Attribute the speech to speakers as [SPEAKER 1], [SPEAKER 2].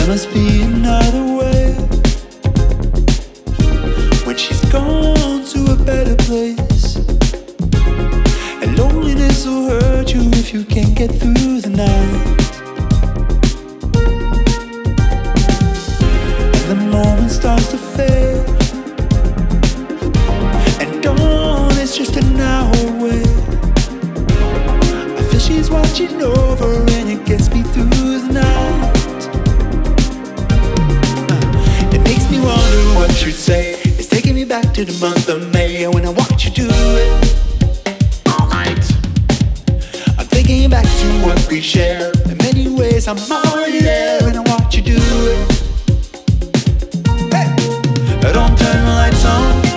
[SPEAKER 1] There must be another way. When she's gone to a better place, and loneliness will hurt you if you can't get through the night. And the moment starts to fade, and dawn is just an hour away. I feel she's watching over, and it gets me through the night. It makes me wonder what you'd say. It's taking me back to the month of May when I watched you do it all night. I'm thinking back to what we shared. In many ways I'm already there when I watch you do it. Hey! Don't turn the lights on.